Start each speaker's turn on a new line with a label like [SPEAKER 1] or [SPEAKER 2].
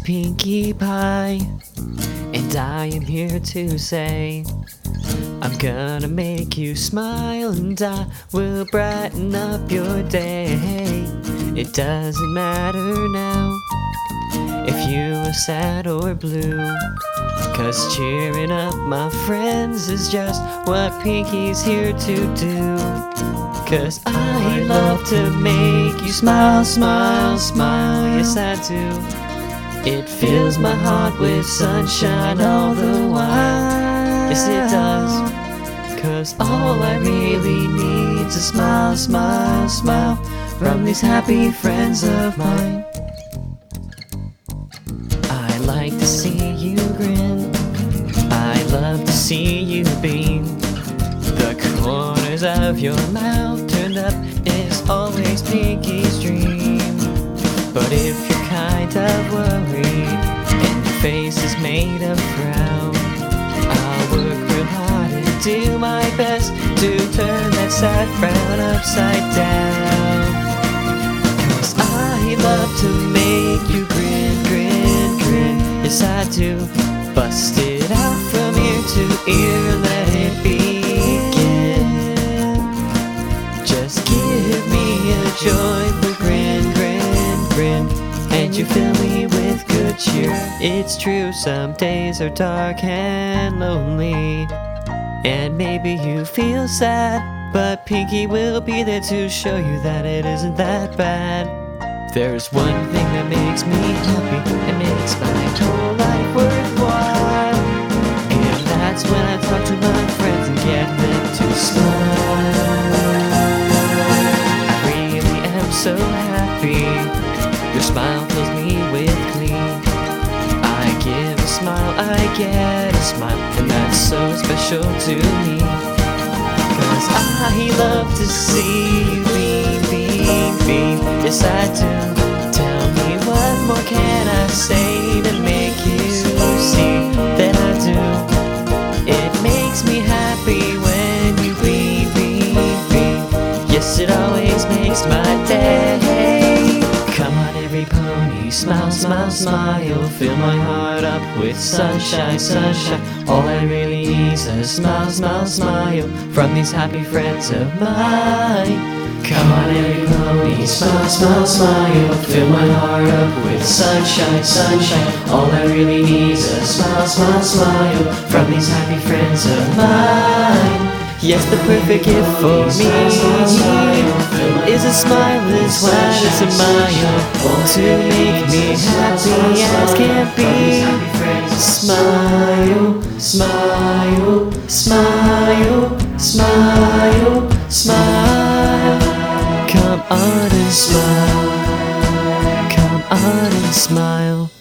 [SPEAKER 1] Pinkie Pie, and I am here to say I'm gonna make you smile, and I will brighten up your day. It doesn't matter now if you are sad or blue, 'cause cheering up my friends is just what Pinkie's here to do. 'Cause I love to make you smile, smile, smile, yes I do. It fills my heart with sunshine all the while, yes it does. 'Cause all I really need's a smile, smile, smile from these happy friends of mine. I like to see you grin, I love to see you beam. The corners of your mouth turned up is always Pinkie's dream. But if you're kind of worried and your face is made of frown, I'll work real hard and do my best to turn that sad frown upside down. 'Cause I love to make you grin, grin, grin, yes I do. Bust it out from ear to ear, let it begin. Just give me a joyful grin, grin, grin, and you fill me with good cheer. It's true, some days are dark and lonely, and maybe you feel sad, but Pinkie will be there to show you that it isn't that bad. There's one thing that makes me happy and makes my whole life worthwhile, and that's when I talk to my friends and get them to smile. I really am so happy, your smile fills me with glee. I give a smile, I get a smile, and that's so special to me. 'Cause I love to see you beam, beam, beam, yes I do. Tell me what more can I say to make you see that I do. It makes me happy when you beam, beam, beam, yes it always makes my day. Come on every pony, smile, smile, smile, fill my heart up with sunshine, sunshine. All I really need is a smile, smile, smile from these happy friends of mine. Come on every pony, smile, smile, smile, fill my heart up with sunshine, sunshine. All I really need is a smile, smile, smile from these happy friends of mine. Yes, the perfect gift for me is a smile as wide as a mile, to make me happy as can be. Smile, smile, smile, smile, smile. Come on and smile, come on and smile.